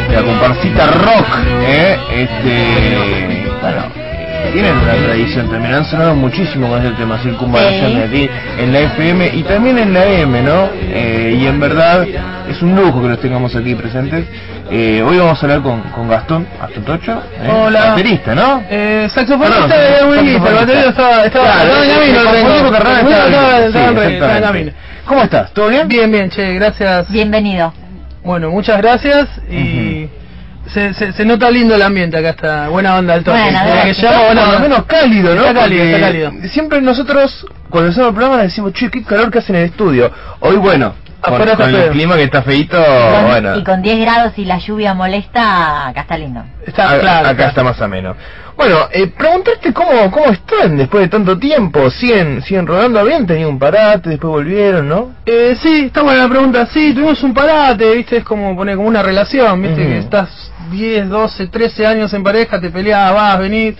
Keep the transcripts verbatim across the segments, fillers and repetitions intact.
la comparsita rock, ¿eh? Este, bueno, tienen una tradición también, han sonado muchísimo con este tema, Circunvalación, aquí en la F M y también en la M, ¿no? Eh, y en verdad es un lujo que los tengamos aquí presentes. Eh, hoy vamos a hablar con, con Gastón, Gastón Tocho, ¿eh? Hola. Baterista, ¿no? Eh, saxofonista Perdón, de Wilguita, el baterista estaba, estaba, Claro, estaba en camino, el el compositor Carrara estaba en- estaba, sí, estaba en- estaba en exactamente. camino. ¿Cómo estás? ¿Todo bien? Bien, bien, che, gracias. Bienvenido. Bueno, muchas gracias y se, se, se nota lindo el ambiente acá, está buena onda el toque. Bueno, Desde que gracias. llamo, Por buena lo onda. menos cálido, ¿no? Está cálido, Porque está cálido. siempre nosotros, cuando hacemos el programa, decimos, che, qué calor que hace en el estudio. Hoy, bueno, con, Afuera está con el feo. clima que está feíto, Con- bueno, Y con diez grados y la lluvia molesta, acá está lindo. Está a- claro. acá está más ameno. Bueno, eh, preguntarte cómo, cómo están después de tanto tiempo. ¿Siguen, siguen rodando? ¿Habían tenido un parate? Después volvieron, ¿no? Eh, sí, está buena la pregunta. Sí, tuvimos un parate, viste, es como poner como una relación, viste, Ujú. que estás diez, doce, trece años en pareja, te peleás, vas, venís.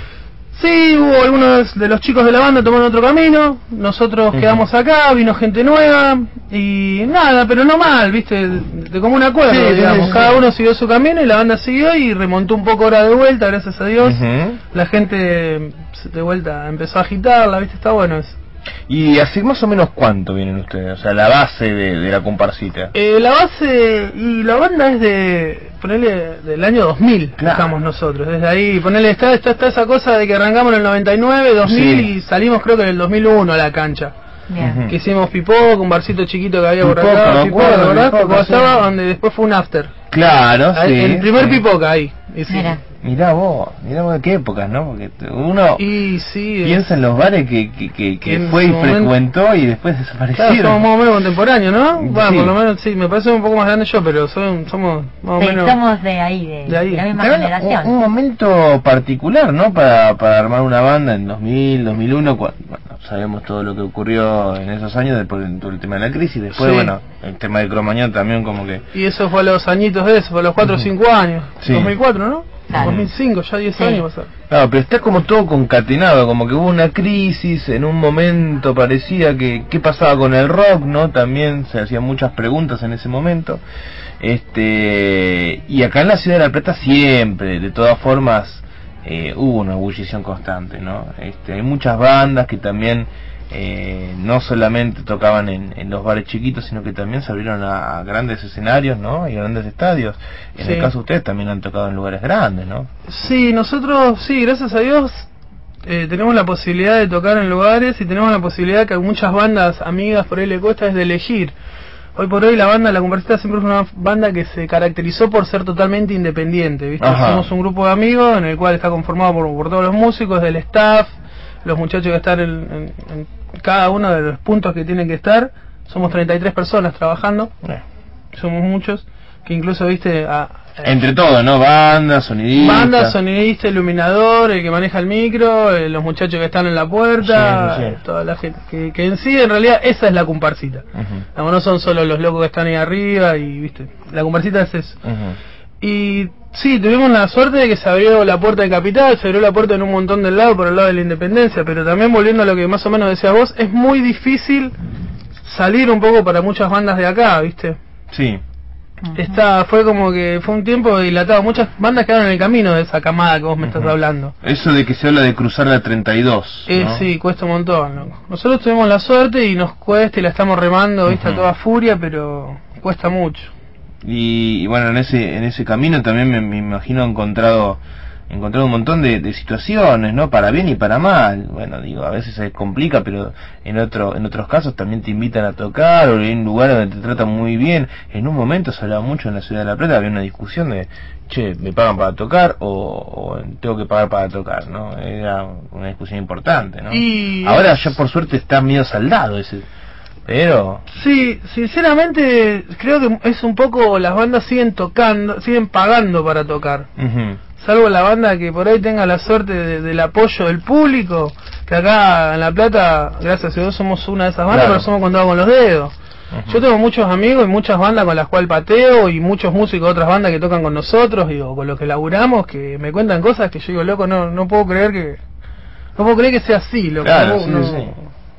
Sí, hubo algunos de los chicos de la banda tomaron otro camino, nosotros Ujú. quedamos acá, vino gente nueva y nada, pero no mal, viste, de, de común acuerdo, Sí, sí, digamos. sí, Cada sí. uno siguió su camino y la banda siguió y remontó un poco ahora de vuelta, gracias a Dios. Ujú. La gente de vuelta empezó a agitarla, viste, está bueno eso. ¿Y así más o menos cuánto vienen ustedes? O sea, la base de, de la comparsita. Eh, la base y la banda es de, ponele, del año dos mil, Claro. estamos nosotros, desde ahí, ponele, está, está, está esa cosa de que arrancamos en el noventa y nueve, dos mil Sí. y salimos creo que en el dos mil uno a la cancha, Bien. Ujú. que hicimos Pipoco, un barcito chiquito que había por Pipoco, acá, me Pipoco, acuerdo, ¿verdad? Pipoco, Pipoco sí. estaba, donde después fue un after, Claro, Ahí, sí. el primer sí. Pipoca ahí, y sí. Mira. Mirá vos, mirá vos de qué épocas, ¿no? Porque te- uno Y sí, piensa en los bares que, que, que, que en fue y su momento- frecuentó y después claro, desaparecieron. somos más o menos contemporáneos, ¿no? Va, Sí. por lo menos, sí, me parece un poco más grande yo, pero son, somos más o Sí, menos... somos de ahí, de, De ahí. la misma También generación. un, un momento particular, ¿no? Para, para armar una banda en dos mil, dos mil uno, cua- bueno, sabemos todo lo que ocurrió en esos años, después de todo el tema de la crisis, después, Sí. bueno, el tema de Cromañón también como que... Y eso fue a los añitos de eso, fue a los cuatro o cinco años. Sí. dos mil cuatro, ¿no? Claro. dos mil cinco, ya diez Sí. años va a ser. Claro, pero está como todo concatenado, como que hubo una crisis, en un momento parecía que qué pasaba con el rock, ¿no? También se hacían muchas preguntas en ese momento. Este, y acá en la ciudad de La Plata siempre, de todas formas, eh, hubo una ebullición constante, ¿no? Este, hay muchas bandas que también eh, no solamente tocaban en, en los bares chiquitos, sino que también se abrieron a, a grandes escenarios, ¿no? Y a grandes estadios. En Sí. el caso de ustedes también han tocado en lugares grandes, ¿no? Sí, nosotros, sí, gracias a Dios, eh, tenemos la posibilidad de tocar en lugares y tenemos la posibilidad que a muchas bandas amigas por ahí le cuesta es de elegir. Hoy por hoy la banda, la Comparsita siempre es una banda que se caracterizó por ser totalmente independiente, ¿viste? Ajá. Somos un grupo de amigos en el cual está conformado por, por todos los músicos, del staff, los muchachos que están en, en- en cada uno de los puntos que tienen que estar. Somos treinta y tres personas trabajando, Eh. somos muchos, que incluso, viste, a, Entre todo, ¿no? Banda, sonidista. banda, sonidista, iluminador, el que maneja el micro, eh, los muchachos que están en la puerta, Sí, sí. eh, toda la gente, que, que en sí, en realidad, esa es la comparsita. Ujú, Digamos, no son solo los locos que están ahí arriba y, viste, la comparsita es eso. ujú. Y sí, tuvimos la suerte de que se abrió la puerta de Capital, se abrió la puerta en un montón del lado, por el lado de la Independencia, pero también volviendo a lo que más o menos decías vos, es muy difícil salir un poco para muchas bandas de acá, viste. Sí. Ujú. Está, fue como que fue un tiempo dilatado. Muchas bandas quedaron en el camino de esa camada que vos me estás Ujú. hablando. Eso de que se habla de cruzar la treinta y dos, Eh, ¿no? sí, cuesta un montón, loco. Nosotros tuvimos la suerte y nos cuesta y la estamos remando, viste, a Ujú. toda furia, pero cuesta mucho. Y, y bueno, en ese en ese camino también me, me imagino encontrado encontrado un montón de, de situaciones, ¿no? Para bien y para mal. Bueno, digo, a veces se complica, pero en otro en otros casos también te invitan a tocar o hay un lugar donde te tratan muy bien. En un momento se hablaba mucho en la ciudad de La Plata, había una discusión de, che, ¿me pagan para tocar o, o tengo que pagar para tocar, ¿no? Era una discusión importante, ¿no? Y- Ahora ya por suerte está medio saldado ese, pero... Sí, sinceramente creo que es un poco, las bandas siguen tocando, siguen pagando para tocar. Ujú. Salvo la banda que por ahí tenga la suerte de- del apoyo del público, que acá en La Plata, gracias a Dios, somos una de esas bandas, Claro. pero somos contados con los dedos. Ujú. Yo tengo muchos amigos y muchas bandas con las cuales pateo y muchos músicos de otras bandas que tocan con nosotros y o con los que laburamos, que me cuentan cosas que yo digo, loco, no no puedo creer que no puedo creer que sea así, loco. Claro, no, sí, no- sí.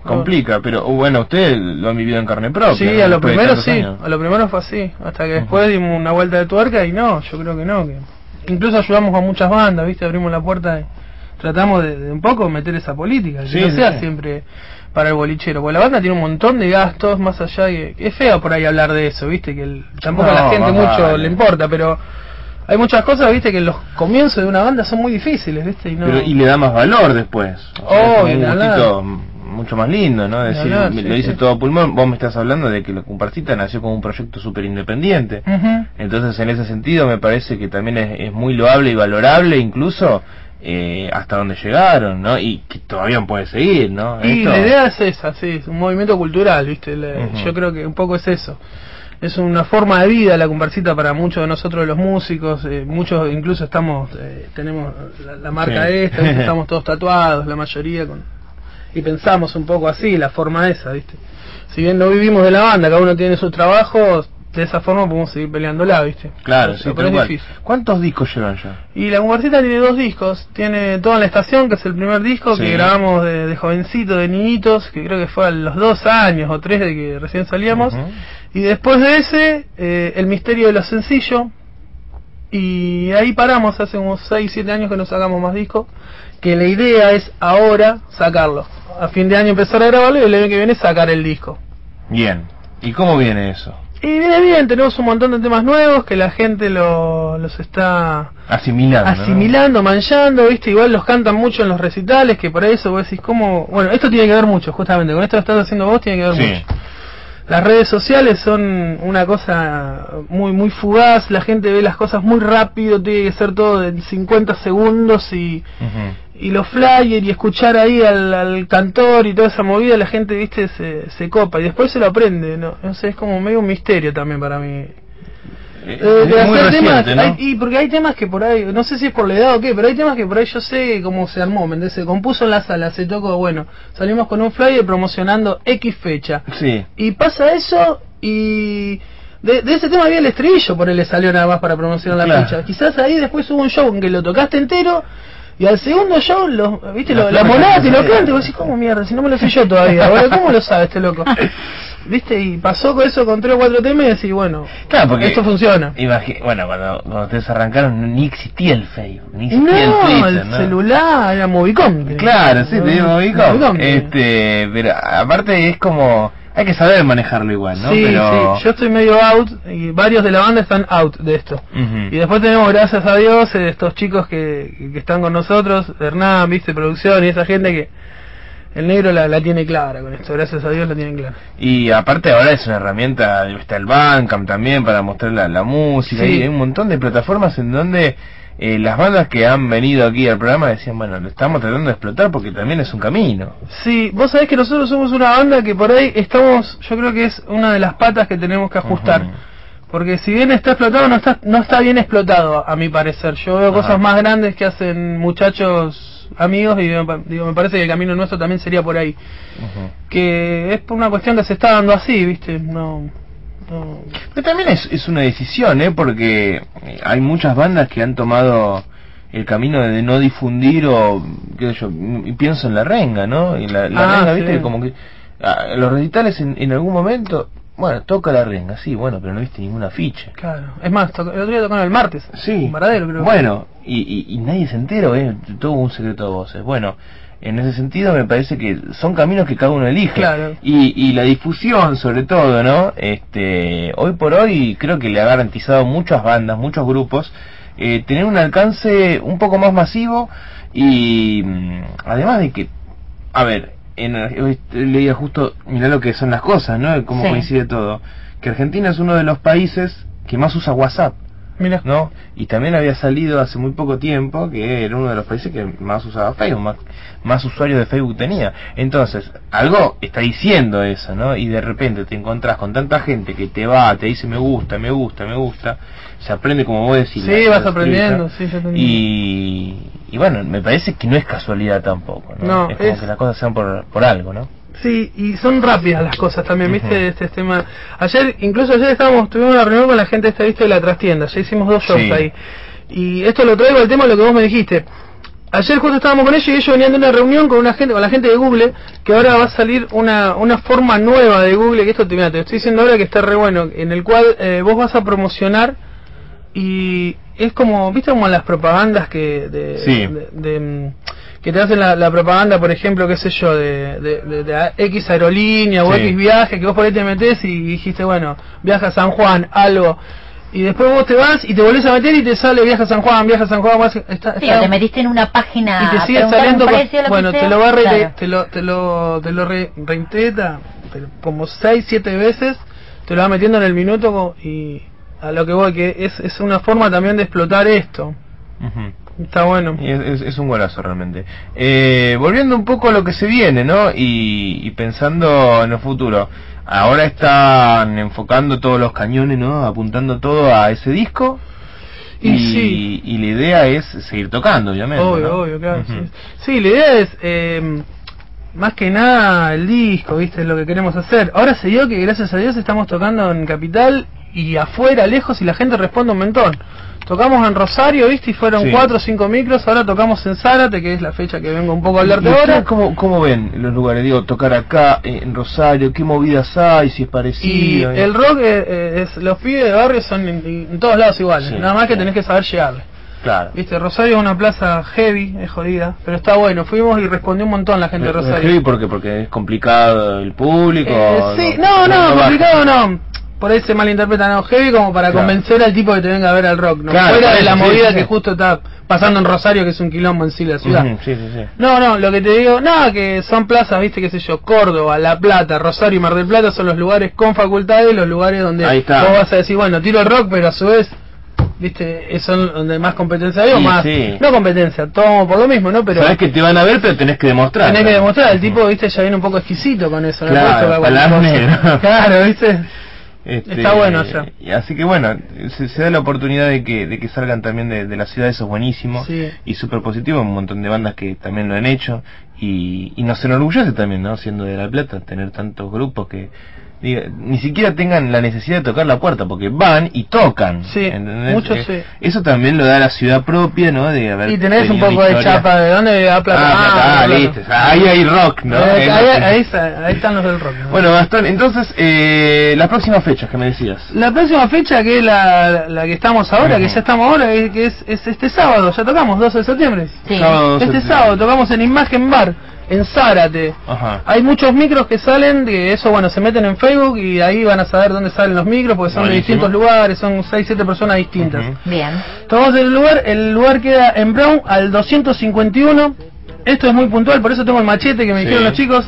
complica, pero bueno, ustedes lo han vivido en carne propia. Sí, ¿no? a lo Después de primero tantos sí, años. a lo primero fue así, hasta que después uh-huh. dimos una vuelta de tuerca y no, yo creo que no, que incluso ayudamos a muchas bandas, viste, abrimos la puerta y tratamos de, de un poco meter esa política, que sí, no sea sí. siempre para el bolichero, porque la banda tiene un montón de gastos más allá, y es feo por ahí hablar de eso, viste, que el, tampoco no, a la gente mucho vale. le importa, pero hay muchas cosas, viste, que los comienzos de una banda son muy difíciles, viste, y no... Pero, y le da más valor después. O sea, oh, es un y gustito mucho más lindo, ¿no? Decir, hablar, me sí, lo dice sí. todo a pulmón. Vos me estás hablando de que la Comparsita nació como un proyecto súper independiente. Uh-huh. Entonces, en ese sentido, me parece que también es, es muy loable y valorable, incluso eh, hasta donde llegaron, ¿no? Y que todavía puede seguir, ¿no? Y Esto... la idea es esa, sí, es un movimiento cultural, viste, la, Uh-huh. yo creo que un poco es eso. Es una forma de vida la Comparsita para muchos de nosotros los músicos, eh, muchos incluso estamos, eh, tenemos la, la marca Sí. esta, ¿viste? Estamos todos tatuados, la mayoría, con y pensamos un poco así, la forma esa, ¿viste? Si bien no vivimos de la banda, cada uno tiene sus trabajos, de esa forma podemos seguir peleándola, ¿viste? Claro, O sea, sí, pero tal es cual. difícil. ¿Cuántos discos llevan ya? Y la Comparsita tiene dos discos, tiene Toda la Estación, que es el primer disco Sí. que grabamos de, de jovencito, de niñitos, que creo que fue a los dos años o tres de que recién salíamos, Uh-huh. y después de ese, eh, El Misterio de lo Sencillo, y ahí paramos, hace unos seis siete años que no sacamos más discos, que la idea es ahora sacarlo, a fin de año empezar a grabarlo y el año que viene sacar el disco. Bien. ¿Y cómo viene eso? Y viene bien, tenemos un montón de temas nuevos que la gente lo, los está Asimilando, ¿no? asimilando, manchando, viste, igual los cantan mucho en los recitales, que por eso vos decís cómo, bueno, esto tiene que ver mucho, justamente, con esto que estás haciendo vos tiene que ver Sí. mucho. Las redes sociales son una cosa muy muy fugaz, la gente ve las cosas muy rápido, tiene que ser todo en cincuenta segundos y Uh-huh. y los flyers y escuchar ahí al, al cantor y toda esa movida, la gente, viste, se, se copa y después se lo aprende, ¿no? No sé, es como medio un misterio también para mí. Eh, Eh, de es muy hacer reciente, temas, ¿no? hay- y porque hay temas que por ahí, no sé si es por la edad o qué, pero hay temas que por ahí yo sé cómo se armó, ¿me entendés? Se compuso en la sala, se tocó, bueno, salimos con un flyer promocionando X fecha. Sí. Y pasa eso y... De, de ese tema había el estribillo, por él le salió nada más para promocionar la Claro. fecha. Quizás ahí después hubo un show en que lo tocaste entero y al segundo show, lo, viste, La lo, la flor monada que te lo se- canta y vos decís, ¿cómo mierda? Si no me lo sé yo todavía, ahora ¿cómo lo sabe este loco? Viste, y pasó con eso con tres o cuatro temas y decís, bueno, Claro, porque esto funciona. Imagi- bueno, cuando, cuando ustedes arrancaron ni existía el Facebook, ni existía No, el Twitter, el ¿no? celular era Movicom. Claro, sí, ¿no? te digo Movicom. Movicom, sí. Este, pero aparte es como, hay que saber manejarlo igual, ¿no? Sí, pero... sí, yo estoy medio out y varios de la banda están out de esto. Ujú. Y después tenemos, gracias a Dios, eh, estos chicos que, que están con nosotros, Hernán, viste, producción y esa gente que el negro la, la tiene clara con esto, gracias a Dios la tienen clara. Y aparte ahora es una herramienta, está el Bandcamp también para mostrar la, la música, Sí. y hay un montón de plataformas en donde eh, las bandas que han venido aquí al programa decían, bueno, lo estamos tratando de explotar porque también es un camino. Sí, vos sabés que nosotros somos una banda que por ahí estamos, yo creo que es una de las patas que tenemos que ajustar. Ujú. Porque si bien está explotado, no está no está bien explotado, a mi parecer. Yo veo Ajá. cosas más grandes que hacen muchachos amigos y me, pa- digo, me parece que el camino nuestro también sería por ahí. Ujú. Que es por una cuestión que se está dando así, ¿viste? No... no. Pero también es, es una decisión, ¿eh? Porque eh, hay muchas bandas que han tomado el camino de no difundir o, qué sé yo, y pienso en La Renga, ¿no? Y la, la Ah, Renga, sí. ¿viste? Como que ah, los recitales en, en algún momento, bueno, toca La Renga, sí, bueno, pero no viste ninguna ficha. Claro. Es más, toc- el otro día tocaron el martes. Sí, En Varadero, creo. bueno, y, y, y nadie se entera, ¿eh? Todo un secreto de voces. Bueno, en ese sentido me parece que son caminos que cada uno elige. Claro. Y, y la difusión, sobre todo, ¿no? Este, hoy por hoy creo que le ha garantizado a muchas bandas, muchos grupos, eh, tener un alcance un poco más masivo y mm, además de que, a ver, en, hoy leía justo, mirá lo que son las cosas, ¿no? Cómo Sí. coincide todo. Que Argentina es uno de los países que más usa WhatsApp, Mira. ¿no? Y también había salido hace muy poco tiempo que era uno de los países que más usaba Facebook, más, más usuarios de Facebook tenía. Entonces, algo está diciendo eso, ¿no? Y de repente te encontrás con tanta gente que te va, te dice me gusta, me gusta, me gusta, se aprende como vos decís. Sí, la- vas la aprendiendo, escrita. sí, yo te entiendo. y, y bueno, me parece que no es casualidad tampoco, ¿no? No, es como es- que las cosas sean por, por algo, ¿no? Sí, y son rápidas las cosas también, ¿viste? Ujú. Este tema. Ayer, incluso ayer estábamos, tuvimos una reunión con la gente esta, ¿viste? De la trastienda, ya hicimos dos shows Sí. ahí. Y esto lo traigo al tema de lo que vos me dijiste. Ayer justo estábamos con ellos y ellos venían de una reunión con una gente, con la gente de Google, que ahora va a salir una una forma nueva de Google, que esto te, mira, te estoy diciendo ahora que está re bueno, en el cual eh, vos vas a promocionar y es como, viste como las propagandas que de, sí. de, de, de que te hacen la, la propaganda, por ejemplo, qué sé yo, de, de, de, de X aerolínea o sí. X viaje, que vos por ahí te metés y dijiste, bueno, viaja a San Juan, algo. Y después vos te vas y te volvés a meter y te sale viaja a San Juan, viaja a San Juan, vas, está, sí, está, o te metiste en una página y te sigue saliendo con, precio, lo bueno, que te sea, lo va a re, claro. te lo te lo te lo re, reinterpreta como seis, siete veces, te lo va metiendo en el minuto y a lo que voy, que es es una forma también de explotar esto. Uh-huh. Está bueno. Y es, es, es un golazo realmente. Eh, volviendo un poco a lo que se viene, ¿no? Y, y pensando en el futuro. Ahora están enfocando todos los cañones, ¿no? Apuntando todo a ese disco. Y, y, sí. y la idea es seguir tocando, obviamente. Obvio, ¿no? obvio, claro. Uh-huh. Sí. sí, la idea es, eh, más que nada, el disco, ¿viste? Es lo que queremos hacer. Ahora se dio que, gracias a Dios, estamos tocando en Capital y afuera, lejos, y la gente responde un montón. Tocamos en Rosario, ¿viste? Y fueron sí. cuatro o cinco micros. Ahora tocamos en Zárate, que es la fecha que vengo un poco a hablarte ahora. ¿Cómo, ¿Cómo ven los lugares? Digo, tocar acá, en Rosario, ¿qué movidas hay? Si es parecido. Y el rock, eh, es, los pibes de barrio son en, en todos lados iguales. Sí, nada más que sí. tenés que saber llegarle. Claro. ¿Viste? Rosario es una plaza heavy, es jodida, pero está bueno. Fuimos y respondió un montón la gente de Rosario. ¿Heavy por qué? Porque es complicado el público. Eh, sí, no, no, no, complicado no. Por ahí se malinterpreta, no, heavy como para claro. convencer al tipo que te venga a ver al rock, ¿no? Claro, fuera de la sí, movida sí, que sí. justo está pasando en Rosario, que es un quilombo en sí la ciudad. Uh-huh, sí, sí, sí. No, no, lo que te digo, nada, que son plazas, viste, qué sé yo, Córdoba, La Plata, Rosario y Mar del Plata son los lugares con facultades, los lugares donde vos vas a decir, bueno, tiro el rock, pero a su vez, viste, son donde más competencia hay, o sí, más, sí. no competencia, todo por lo mismo, ¿no? Pero sabes que te van a ver, pero tenés que demostrar. Tenés que demostrar, el tipo, viste, ya viene un poco exquisito con eso, ¿no? Claro, ¿no? Claro, viste. Este, está bueno allá. Así que bueno, se, se da la oportunidad de que de que salgan también de, de la ciudad, eso es buenísimo sí. y súper positivo, un montón de bandas que también lo han hecho y, y nos enorgullece también, ¿no? Siendo de La Plata, tener tantos grupos que diga, ni siquiera tengan la necesidad de tocar la puerta, porque van y tocan. Sí, ¿entendés? muchos eh, sí. Eso también lo da la ciudad propia, ¿no? De haber y tenés un poco de chapa, ¿de dónde va Plata? Ah, ah, ah listo, ahí hay rock, ¿no? Eh, ahí, ahí, ahí están los del rock, ¿no? Bueno, Gastón, entonces, eh, las próximas fechas que me decías. La próxima fecha, que es la, la que estamos ahora, uh-huh. que ya estamos ahora, que, que es, es este sábado, ya tocamos, doce de septiembre. Sí. Sábado, este septiembre. sábado tocamos en Imagen Bar, en Zárate. Ajá. Hay muchos micros que salen, de eso, bueno, se meten en Facebook y ahí van a saber dónde salen los micros, porque son Buenísimo. de distintos lugares, son seis, siete personas distintas. Uh-huh. Bien. Tomamos el lugar, el lugar queda en Brown al doscientos cincuenta y uno. Esto es muy puntual, por eso tengo el machete que me sí. dijeron los chicos.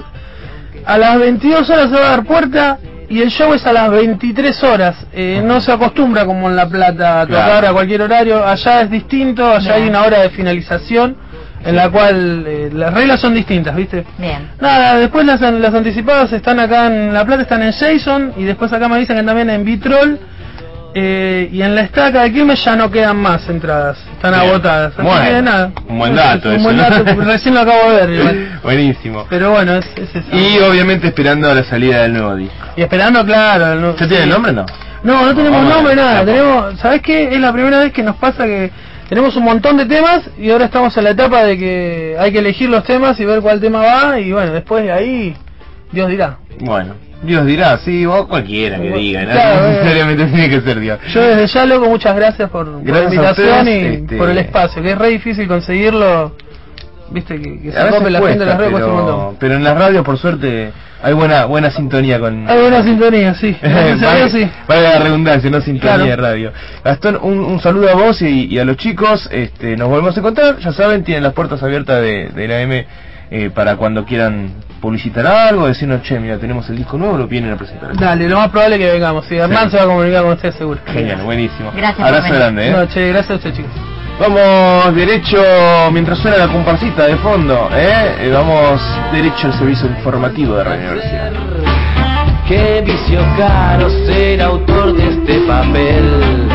A las veintidós horas se va a dar puerta y el show es a las veintitrés horas. Eh, uh-huh. No se acostumbra como en La Plata a tocar claro. a cualquier horario. Allá es distinto, allá Bien. hay una hora de finalización en la cual eh, las reglas son distintas, ¿viste? Bien. Nada, después las, las anticipadas están acá en La Plata, están en Jason, y después acá me dicen que también en Vitrol, eh, y en la estaca de Quilmes ya no quedan más entradas, están Bien. agotadas. Así bueno, que nada. Un buen dato, es, eso, un buen dato, ¿no? recién lo acabo de ver. Igual. Buenísimo. Pero bueno, es, es eso. Y obviamente esperando a la salida del nuevo disco. Y esperando, claro. El nuevo, ¿Ya tiene sí. nombre o no? No, no tenemos oh, nombre, nada. Capo. Tenemos, ¿sabés qué? Es la primera vez que nos pasa que tenemos un montón de temas y ahora estamos en la etapa de que hay que elegir los temas y ver cuál tema va y bueno, después de ahí Dios dirá. Bueno, Dios dirá, sí, o cualquiera que diga, ¿no? Claro, No necesariamente tiene que ser Dios. Yo desde ya, loco, muchas gracias por, gracias por la invitación ustedes, y este... por el espacio, que es re difícil conseguirlo, viste, que, que se acople la gente de las redes, pero, un montón. pero en las radios, por suerte, hay buena buena sintonía con... Hay buena sintonía, sí. Vale, sí. Vale la redundancia, no sintonía claro. de radio. Gastón, un, un saludo a vos y, y a los chicos, este, nos volvemos a encontrar, ya saben, tienen las puertas abiertas de, de la M eh, para cuando quieran publicitar algo, decirnos, che, mira, tenemos el disco nuevo, lo vienen a presentar. Dale, lo más probable es que vengamos, sí, Hernán sí. se va a comunicar con usted seguro. Genial, buenísimo. Gracias. Abrazo grande, ¿eh? No, che, gracias a usted, chicos. Vamos derecho, mientras suena la comparsita de fondo, ¿eh? Eh, vamos derecho al servicio informativo de Radio Universidad. Qué vicio caro ser autor de este papel.